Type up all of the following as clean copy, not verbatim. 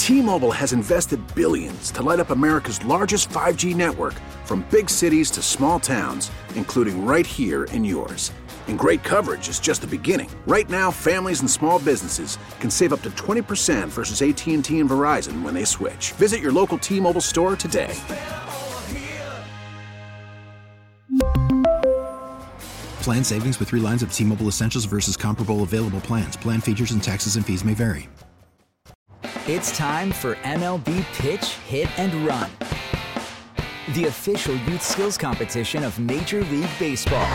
T-Mobile has invested billions to light up America's largest 5G network, from big cities to small towns, including right here in yours. And great coverage is just the beginning. Right now, families and small businesses can save up to 20% versus AT&T and Verizon when they switch. Visit your local T-Mobile store today. Plan savings with 3 lines of T-Mobile Essentials versus comparable available plans. Plan features and taxes and fees may vary. It's time for MLB Pitch, Hit, and Run, the official youth skills competition of Major League Baseball.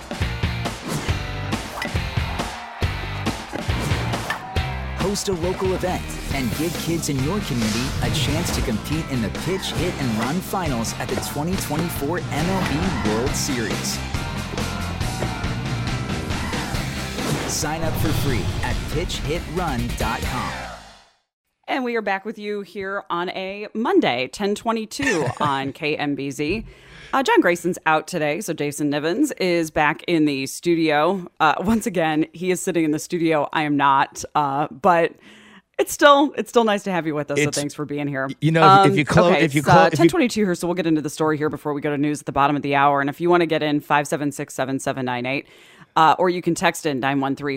Host a local event and give kids in your community a chance to compete in the Pitch, Hit, and Run finals at the 2024 MLB World Series. Sign up for free at pitchhitrun.com. And we are back with you here on a Monday, 10/22 on KMBZ. John Grayson's out today, so Jason Nivens is back in the studio. Once again, he is sitting in the studio. I am not, but it's still nice to have you with us. So thanks for being here. You know, if you close, okay, 10:22 here, so we'll get into the story here before we go to news at the bottom of the hour. And if you want to get in, 576-7798. Or you can text in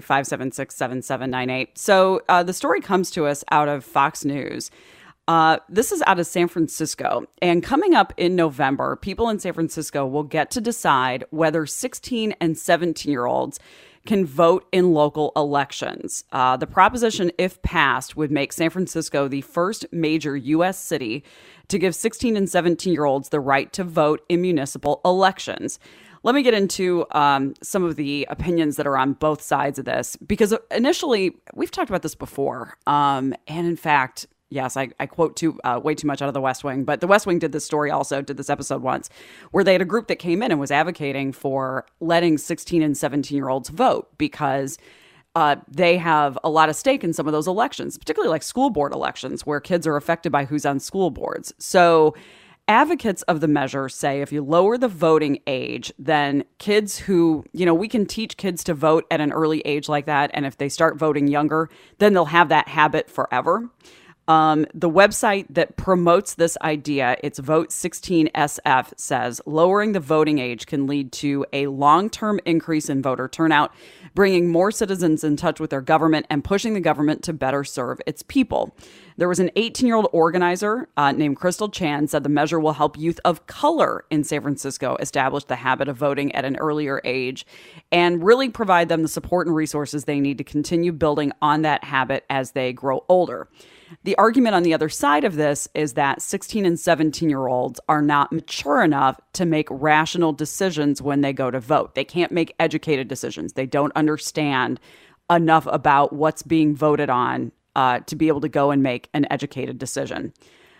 913-576-7798. So the story comes to us out of Fox News. This is out of San Francisco. And coming up in November, people in San Francisco will get to decide whether 16 and 17-year-olds can vote in local elections. The proposition, if passed, would make San Francisco the first major U.S. city to give 16 and 17-year-olds the right to vote in municipal elections. Let me get into some of the opinions that are on both sides of this, because initially, we've talked about this before. And in fact, yes, I quote way too much out of The West Wing, but The West Wing did this episode once, where they had a group that came in and was advocating for letting 16 and 17-year-olds vote because they have a lot of stake in some of those elections, particularly like school board elections, where kids are affected by who's on school boards. So advocates of the measure say if you lower the voting age, then kids who, we can teach kids to vote at an early age like that. And if they start voting younger, then they'll have that habit forever. The website that promotes this idea, it's Vote 16SF, says lowering the voting age can lead to a long-term increase in voter turnout, bringing more citizens in touch with their government and pushing the government to better serve its people. There was an 18-year-old organizer named Crystal Chan said the measure will help youth of color in San Francisco establish the habit of voting at an earlier age and really provide them the support and resources they need to continue building on that habit as they grow older. The argument on the other side of this is that 16 and 17-year-olds are not mature enough to make rational decisions when they go to vote. They can't make educated decisions. They don't understand enough about what's being voted on to be able to go and make an educated decision.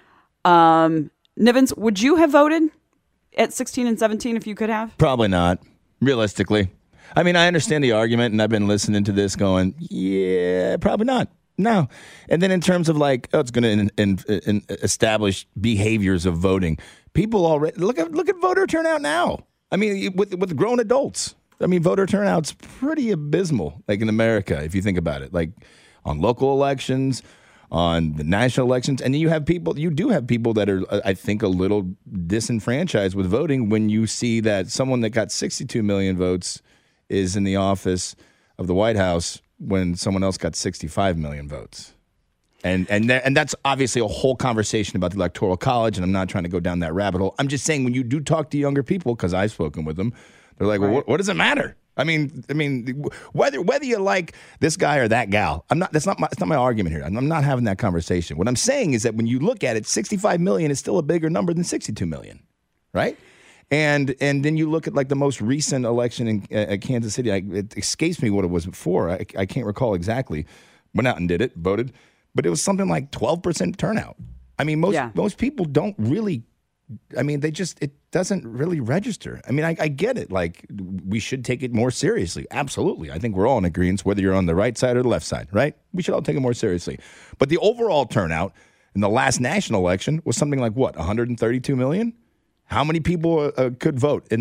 Nivens, would you have voted at 16 and 17 if you could have? Probably not, realistically. I mean, I understand the argument, and I've been listening to this going, yeah, probably not. No. And then in terms of it's going to establish behaviors of voting, people already look at voter turnout now. I mean, with grown adults. I mean, voter turnout's pretty abysmal, like in America, if you think about it, like on local elections, on the national elections. And you do have people that are, I think, a little disenfranchised with voting when you see that someone that got 62 million votes is in the office of the White House when someone else got 65 million votes. And that's obviously a whole conversation about the Electoral College, and I'm not trying to go down that rabbit hole. I'm just saying when you do talk to younger people, because I've spoken with them, they're like, well, what does it matter? I mean, whether you like this guy or that gal, that's not my argument here. I'm not having that conversation. What I'm saying is that when you look at it, 65 million is still a bigger number than 62 million, right? And then you look at like the most recent election in Kansas City. It escapes me what it was before. I can't recall exactly. Went out and voted, but it was something like 12% turnout. I mean, most people don't really. I mean, it doesn't really register. I mean, I get it. Like, we should take it more seriously. Absolutely. I think we're all in agreement, whether you're on the right side or the left side, right? We should all take it more seriously. But the overall turnout in the last national election was something like, 132 million? How many people could vote in that?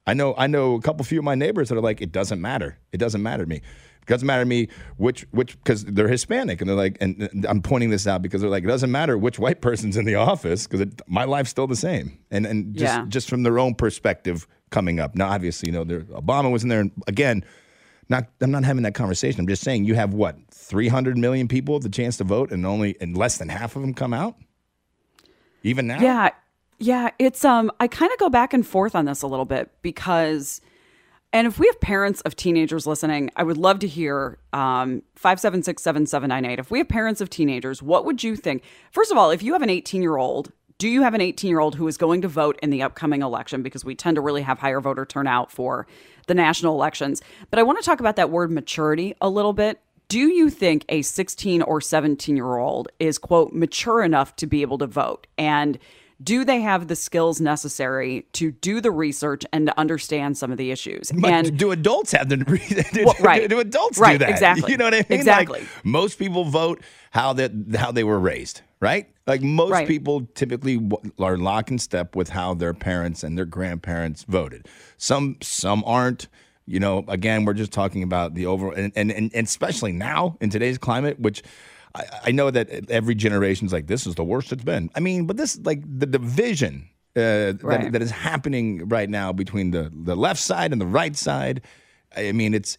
I know a few of my neighbors that are like, it doesn't matter. It doesn't matter to me. It doesn't matter to me which because they're Hispanic, and they're like, and I'm pointing this out because they're like, it doesn't matter which white person's in the office because my life's still the same. And just from their own perspective coming up. Now, obviously, Obama was in there, and again, I'm not having that conversation. I'm just saying you have 300 million people the chance to vote, and less than half of them come out, even now. Yeah, it's I kind of go back and forth on this a little bit because, and if we have parents of teenagers listening, I would love to hear 576-7798. If we have parents of teenagers, what would you think? First of all, if you have an 18-year-old, do you have an 18-year-old who is going to vote in the upcoming election? Because we tend to really have higher voter turnout for the national elections. But I want to talk about that word maturity a little bit. Do you think a 16 or 17-year-old is, quote, mature enough to be able to vote? And do they have the skills necessary to do the research and to understand some of the issues? But and do adults have the right? Do adults right, do that? Exactly. You know what I mean? Exactly. Like, most people vote how they were raised, right? Like most people typically are lock in step with how their parents and their grandparents voted. Some aren't. Again, we're just talking about the overall, and especially now in today's climate, which I know that every generation's like, this is the worst it's been. I mean, but this, like, the division that is happening right now between the left side and the right side. I mean, it's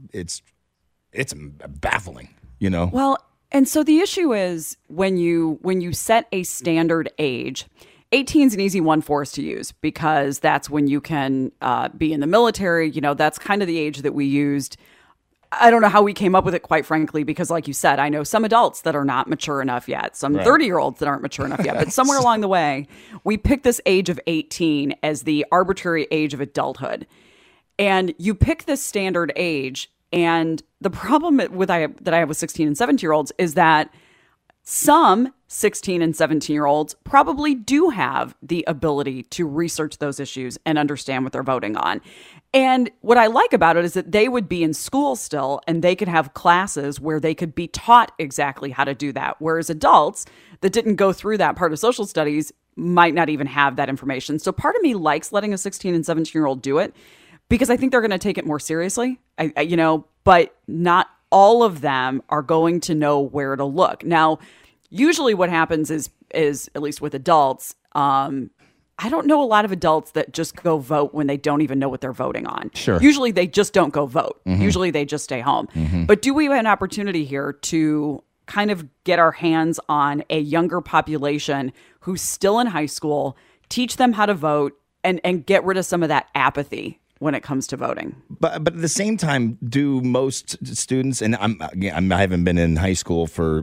baffling, Well, and so the issue is when you set a standard age, 18 is an easy one for us to use because that's when you can be in the military. That's kind of the age that we used. I don't know how we came up with it, quite frankly, because like you said, I know some adults that are not mature enough yet, some 30-year-olds that aren't mature enough yet, but somewhere along the way, we picked this age of 18 as the arbitrary age of adulthood. And you pick this standard age, and the problem that I have with 16 and 17-year-olds is that some 16 and 17-year-olds probably do have the ability to research those issues and understand what they're voting on. And what I like about it is that they would be in school still and they could have classes where they could be taught exactly how to do that. Whereas adults that didn't go through that part of social studies might not even have that information. So part of me likes letting a 16 and 17-year-old do it because I think they're going to take it more seriously, but not all of them are going to know where to look. Now, usually what happens is at least with adults, I don't know a lot of adults that just go vote when they don't even know what they're voting on. Sure. Usually they just don't go vote. Mm-hmm. Usually they just stay home. Mm-hmm. But do we have an opportunity here to kind of get our hands on a younger population who's still in high school, teach them how to vote, and get rid of some of that apathy when it comes to voting? But at the same time, do most students, and I haven't been in high school for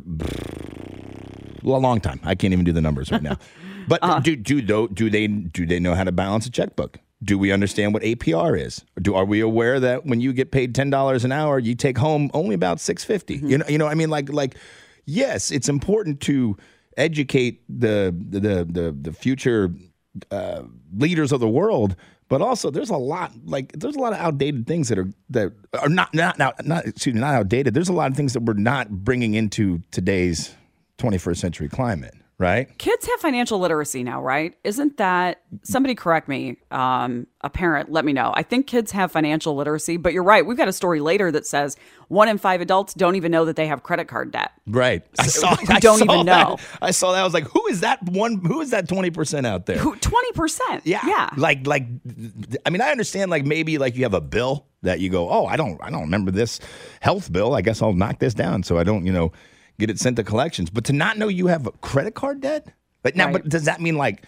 a long time. I can't even do the numbers right now. But do they know how to balance a checkbook? Do we understand what APR is? Are we aware that when you get paid $10 an hour, you take home only about $6.50? Mm-hmm. You know what I mean? Like, yes, it's important to educate the future leaders of the world, but also there's a lot of outdated things that are not outdated. There's a lot of things that we're not bringing into today's 21st century climate. Right. Kids have financial literacy now, right? Isn't that, somebody correct me, a parent, let me know. I think kids have financial literacy, but you're right. We've got a story later that says 1 in 5 adults don't even know that they have credit card debt. Right. I saw that. I saw that. I was like, who is that 20% out there? 20%? Yeah. Like, I mean, I understand, like, maybe like you have a bill that you go, oh, I don't remember this health bill. I guess I'll knock this down so I don't, get it sent to collections. But to not know you have a credit card debt? But does that mean like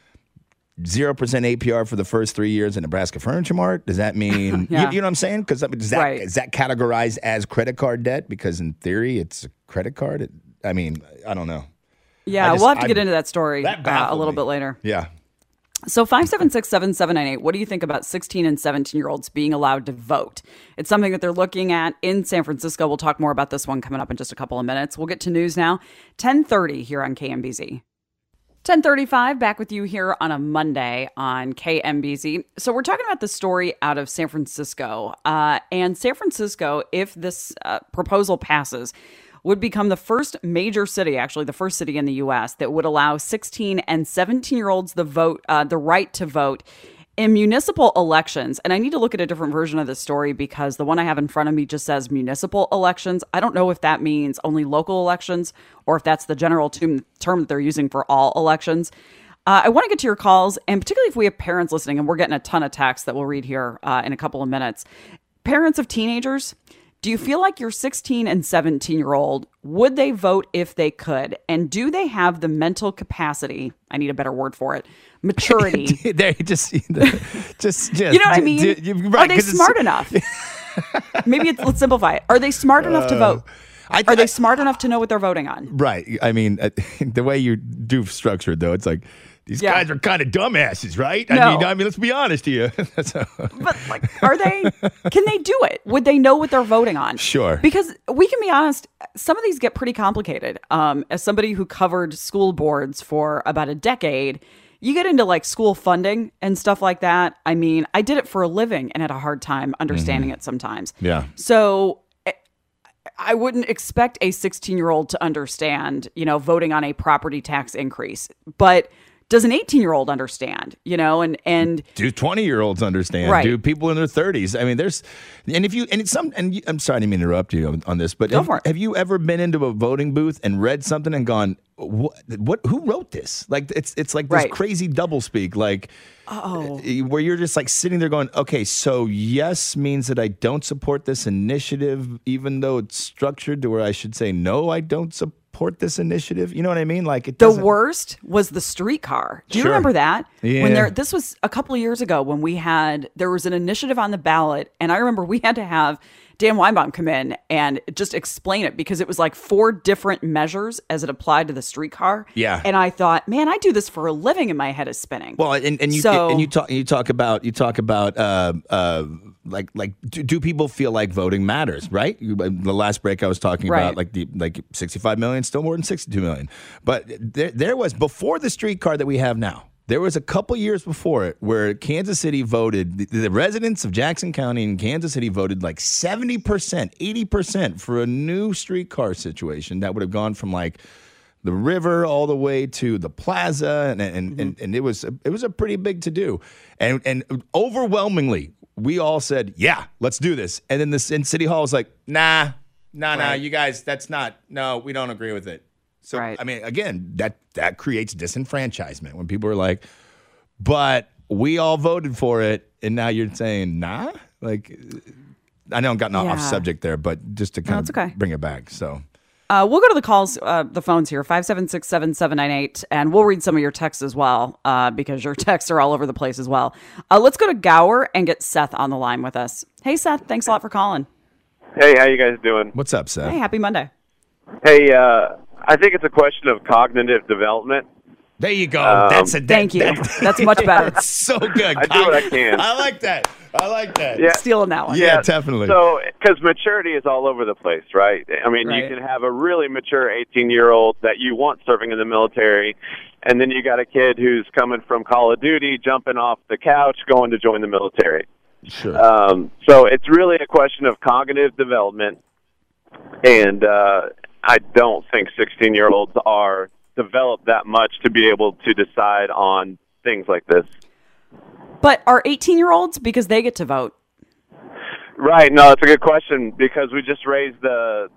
0% APR for the first 3 years in Nebraska Furniture Mart? Does that mean, you know what I'm saying? Because is that categorized as credit card debt? Because in theory, it's a credit card. I don't know. Yeah, we'll have to get into that story a little bit later. Yeah. So 576-7798, what do you think about 16 and 17-year-olds being allowed to vote? It's something that they're looking at in San Francisco. We'll talk more about this one coming up in just a couple of minutes. We'll get to news now. 10:30 here on KMBZ. 10:35, back with you here on a Monday on KMBZ. So we're talking about the story out of San Francisco. And San Francisco, if this proposal passes, would become the first major city, actually the first city in the U.S. that would allow 16 and 17-year-olds the right to vote in municipal elections, and I need to look at a different version of this story because the one I have in front of me just says municipal elections. I don't know if that means only local elections or if that's the general term that they're using for all elections. I want to get to your calls, and particularly if we have parents listening, and we're getting a ton of texts that we'll read here in a couple of minutes. Parents of teenagers, do you feel like your 16 and 17-year-old, would they vote if they could? And do they have the mental capacity, I need a better word for it, maturity? There, just you know what I mean? Are they smart enough? Maybe let's simplify it. Are they smart enough to vote? Are they smart enough to know what they're voting on? Right. I mean, the way you do structure it, though, it's like, these guys are kind of dumbasses, right? No. I mean, let's be honest here. But like, can they do it? Would they know what they're voting on? Sure. Because we can be honest, some of these get pretty complicated. As somebody who covered school boards for about a decade, you get into like school funding and stuff like that. I mean, I did it for a living and had a hard time understanding it sometimes. Yeah. So I wouldn't expect a 16-year-old to understand, voting on a property tax increase. But does an 18-year-old understand, and do 20-year-olds understand? Right. Do people in their 30s? I mean, I'm sorry to interrupt you on this, but have you ever been into a voting booth and read something and gone, what who wrote this? Like, it's like this crazy doublespeak, like, where you're just like sitting there going, okay, so yes means that I don't support this initiative, even though it's structured to where I should say, no, I don't support this initiative. You know what I mean? Like, the worst was the streetcar. Do you remember that? Yeah. This was a couple of years ago when there was an initiative on the ballot, and I remember we had to have Dan Weinbaum come in and just explain it because it was like 4 different measures as it applied to the streetcar. Yeah. And I thought, man, I do this for a living and my head is spinning. Well, you talk about do people feel like voting matters, right? The last break I was talking about like 65 million, still more than 62 million. But there was, before the streetcar that we have now, there was a couple years before it where Kansas City voted, the residents of Jackson County and Kansas City voted like 70%, 80% for a new streetcar situation that would have gone from like the river all the way to the plaza. And it was a pretty big to do. And overwhelmingly, we all said, yeah, let's do this. And then City Hall was like, nah, you guys, we don't agree with it. So, I mean, again, that creates disenfranchisement when people are like, but we all voted for it, and now you're saying, nah? Like, I know I'm gotten off subject there, but just to kind of bring it back. So we'll go to the calls, the phones here, 576-7798, and we'll read some of your texts as well because your texts are all over the place as well. Let's go to Gower and get Seth on the line with us. Hey, Seth, thanks a lot for calling. Hey, how you guys doing? What's up, Seth? Hey, happy Monday. Hey, I think it's a question of cognitive development. There you go. Thank you. That's much better. That's so good. I do what I can. I like that. Yeah. Stealing that one. Yeah, definitely. So, because maturity is all over the place, right? I mean, you can have a really mature 18-year-old that you want serving in the military, and then you got a kid who's coming from Call of Duty, jumping off the couch, going to join the military. Sure. So it's really a question of cognitive development, and I don't think 16-year-olds are developed that much to be able to decide on things like this. But are 18-year-olds, because they get to vote? Right. No, it's a good question because we just raised the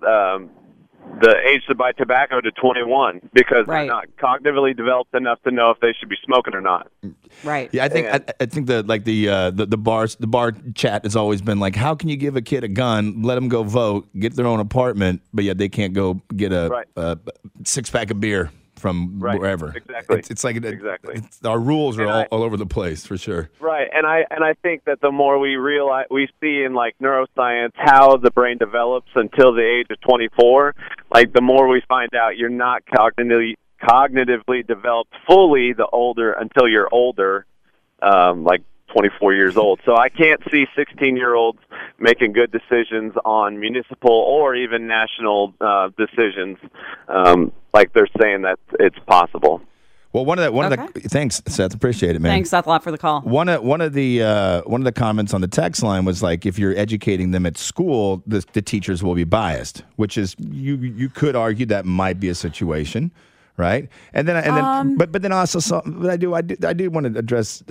age to buy tobacco to 21 because they're not cognitively developed enough to know if they should be smoking or not. Right. Yeah, I think the bar chat has always been like, how can you give a kid a gun, let them go vote, get their own apartment, but yet they can't go get a 6-pack of beer from wherever. Exactly. It's like exactly. Our rules are all over the place for sure. Right, and I think that the more we realize, we see in like neuroscience how the brain develops until the age of 24. Like the more we find out, you're not cognitively developed fully until you're older, like 24 years old. So I can't see 16-year-olds making good decisions on municipal or even national decisions, like they're saying that it's possible. Well, thanks, Seth. Appreciate it, man. Thanks, Seth, a lot for the call. One of the comments on the text line was like, if you're educating them at school, the teachers will be biased, which is you could argue that might be a situation. right? And then, but then also, but I do want to address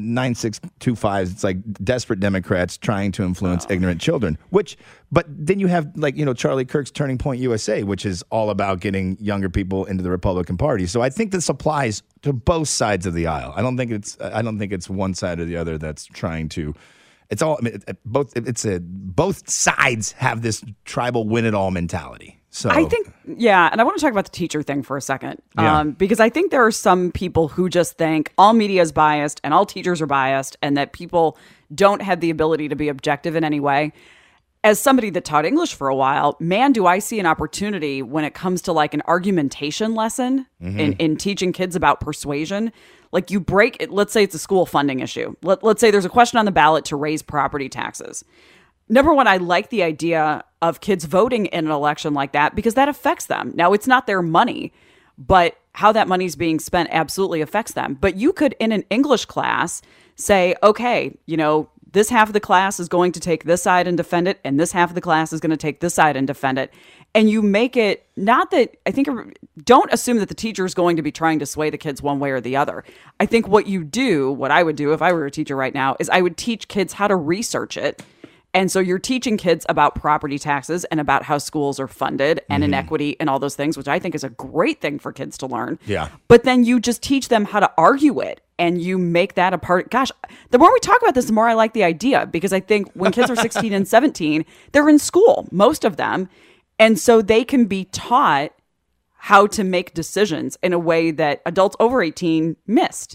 9625. It's like desperate Democrats trying to influence ignorant children. But then you have Charlie Kirk's Turning Point USA, which is all about getting younger people into the Republican Party. So I think this applies to both sides of the aisle. I don't think it's one side or the other that's trying to. It's all both sides have this tribal win-it-all mentality. So I think, and I want to talk about the teacher thing for a second, because I think there are some people who just think all media is biased and all teachers are biased and that people don't have the ability to be objective in any way. As somebody that taught English for a while, man, do I see an opportunity when it comes to like an argumentation lesson in teaching kids about persuasion. Like you break it, let's say it's a school funding issue. Let's say there's a question on the ballot to raise property taxes. Number one, I like the idea of kids voting in an election like that because that affects them. Now, it's not their money, but how that money is being spent absolutely affects them. But you could, in an English class, say, okay, this half of the class is going to take this side and defend it, and this half of the class is going to take this side and defend it. And you make it not that don't assume that the teacher is going to be trying to sway the kids one way or the other. I think what I would do if I were a teacher right now is I would teach kids how to research it. And so you're teaching kids about property taxes and about how schools are funded and inequity and all those things, which I think is a great thing for kids to learn. Yeah. But then you just teach them how to argue it and you make that a part. Gosh, the more we talk about this, the more I like the idea, because I think when kids are 16 and 17, they're in school, most of them. And so they can be taught how to make decisions in a way that adults over 18 missed.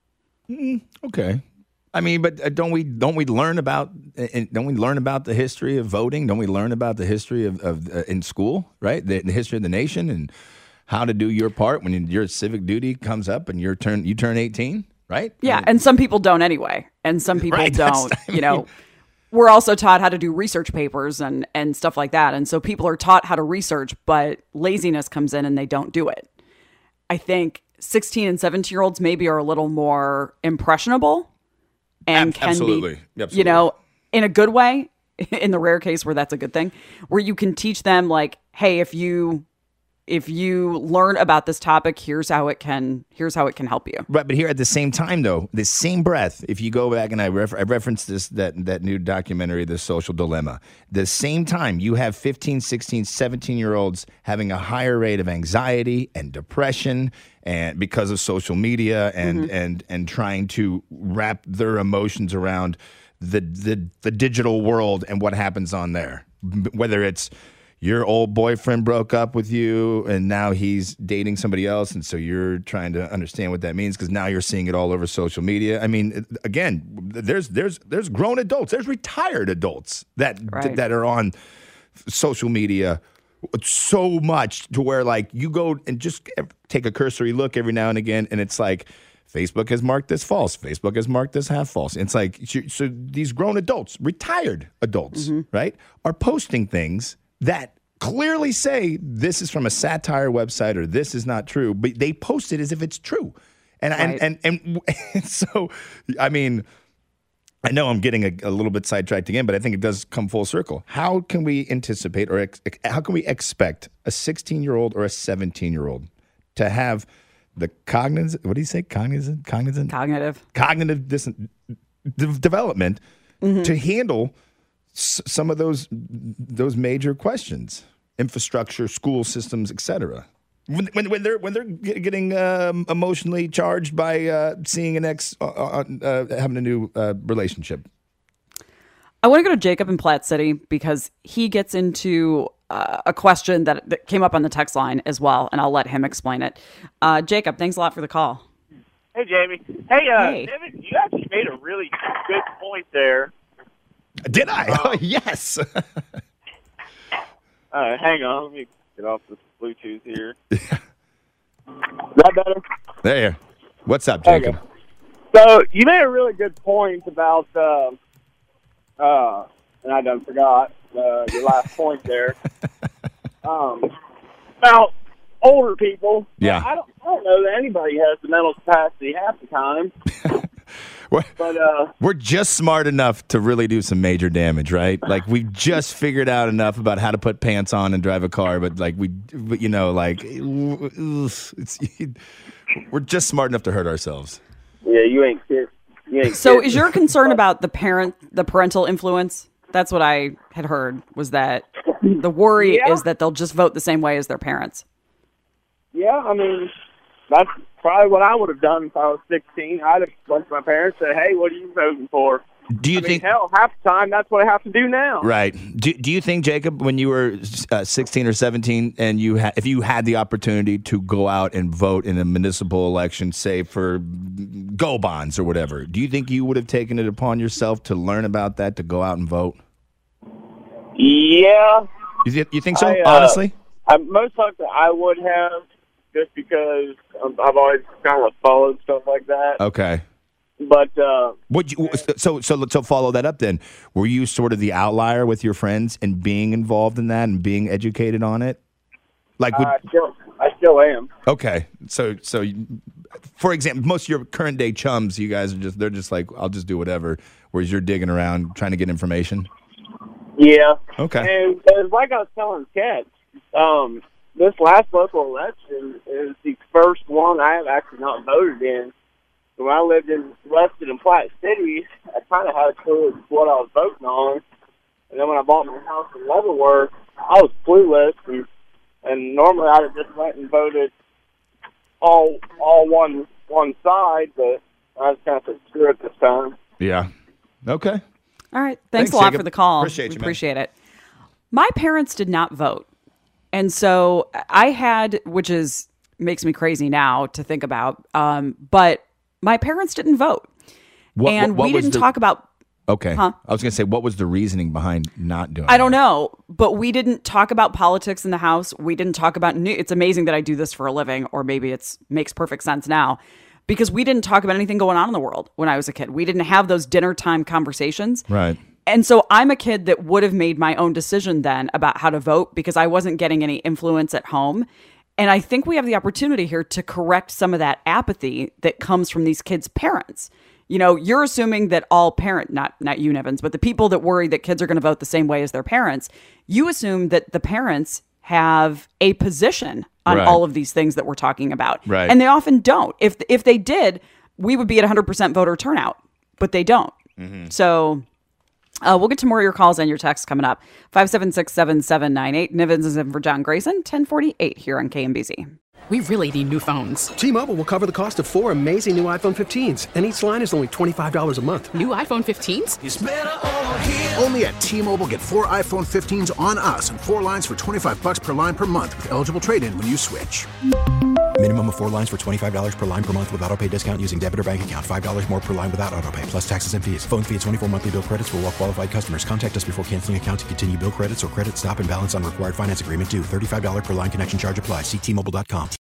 Okay. I mean, but don't we learn about the history of voting? Don't we learn about the history of in school, right? The history of the nation and how to do your part when your civic duty comes up and you turn 18, right? Yeah, and some people don't anyway, and some people don't. We're also taught how to do research papers and stuff like that, and so people are taught how to research, but laziness comes in and they don't do it. I think 16 and 17-year-olds maybe are a little more impressionable. And can absolutely. be, in a good way, in the rare case where that's a good thing, where you can teach them like, hey, if you learn about this topic, here's how it can help you. Right, but here at the same time, though, the same breath, if you go back and I referenced that new documentary, The Social Dilemma, the same time you have 15, 16, 17-year-olds having a higher rate of anxiety and depression and because of social media and trying to wrap their emotions around the digital world and what happens on there, whether it's your old boyfriend broke up with you and now he's dating somebody else, and so you're trying to understand what that means because now you're seeing it all over social media. I mean, again, there's grown adults, there's retired adults that are on social media so much to where like you go and just take a cursory look every now and again, and it's like Facebook has marked this false. Facebook has marked this half false. It's like so these grown adults, retired adults, right, are posting things that clearly say this is from a satire website or this is not true, but they post it as if it's true. And so, I mean, I know I'm getting a little bit sidetracked again, but I think it does come full circle. How can we anticipate or how can we expect a 16-year-old or a 17-year-old to have the cognitive development to handle some of those major questions, infrastructure, school systems, etc. When they're getting emotionally charged by seeing an ex having a new relationship. I want to go to Jacob in Platte City because he gets into a question that came up on the text line as well, and I'll let him explain it. Jacob, thanks a lot for the call. Hey, Jamie. Hey. David, you actually made a really good point there. Did I? Oh, yes. Hang on. Let me get off this Bluetooth here. Is that better? There. What's up, Jacob? Okay. So you made a really good point about, and I done forgot your last point there, about older people. Yeah. I don't know that anybody has the mental capacity half the time. We're just smart enough to really do some major damage, right? Like we've just figured out enough about how to put pants on and drive a car, but we're just smart enough to hurt ourselves. Yeah, you ain't kidding. So is your concern about the parental influence? That's what I had heard, was that the worry is that they'll just vote the same way as their parents. Yeah, I mean, that's probably what I would have done if I was 16. I'd have went to my parents and said, hey, what are you voting for? Do you think? Hell, half the time, that's what I have to do now. Right. Do you think, Jacob, when you were 16 or 17, and if you had the opportunity to go out and vote in a municipal election, say for Go Bonds or whatever, do you think you would have taken it upon yourself to learn about that, to go out and vote? Yeah. You think so? Honestly, most likely I would have, just because I've always kind of followed stuff like that. Okay. But so follow that up then. Were you sort of the outlier with your friends and being involved in that and being educated on it? Like I still am. Okay. So for example, most of your current day chums, you guys they're just like, I'll just do whatever, whereas you're digging around trying to get information. Yeah. Okay. And like I was telling Kat, this last local election is the first one I have actually not voted in. When I lived in Ruston and Platte City, I kind of had a clue of what I was voting on. And then when I bought my house in Leavenworth, I was clueless. And normally I'd have just went and voted all one side, but I just kind of said, screw it this time. Yeah. Okay. All right. Thanks a lot Jacob. for the call. Appreciate it. My parents did not vote. And so I had, which makes me crazy now to think about, but my parents didn't vote. We didn't talk about... Okay. Huh? I was going to say, what was the reasoning behind not doing I don't know, but we didn't talk about politics in the house. We didn't talk about news. It's amazing that I do this for a living, or maybe it makes perfect sense now, because we didn't talk about anything going on in the world when I was a kid. We didn't have those dinner time conversations. Right. And so I'm a kid that would have made my own decision then about how to vote, because I wasn't getting any influence at home. And I think we have the opportunity here to correct some of that apathy that comes from these kids' parents. You know, you're assuming that all not you, Nevins, but the people that worry that kids are going to vote the same way as their parents, you assume that the parents have a position on all of these things that we're talking about. Right. And they often don't. If they did, we would be at 100% voter turnout, but they don't. Mm-hmm. So... we'll get to more of your calls and your texts coming up. 576-7798. Nivens is in for John Grayson, 1048 here on KMBZ. We really need new phones. T-Mobile will cover the cost of 4 amazing new iPhone 15s, and each line is only $25 a month. New iPhone 15s? It's better over here. Only at T-Mobile, get 4 iPhone 15s on us and 4 lines for $25 per line per month with eligible trade-in when you switch. Minimum of 4 lines for $25 per line per month with autopay discount using debit or bank account. $5 more per line without autopay, plus taxes and fees. Phone fee at 24 monthly bill credits for well-qualified customers. Contact us before canceling account to continue bill credits or credit stop and balance on required finance agreement due. $35 per line connection charge applies. See T-Mobile.com.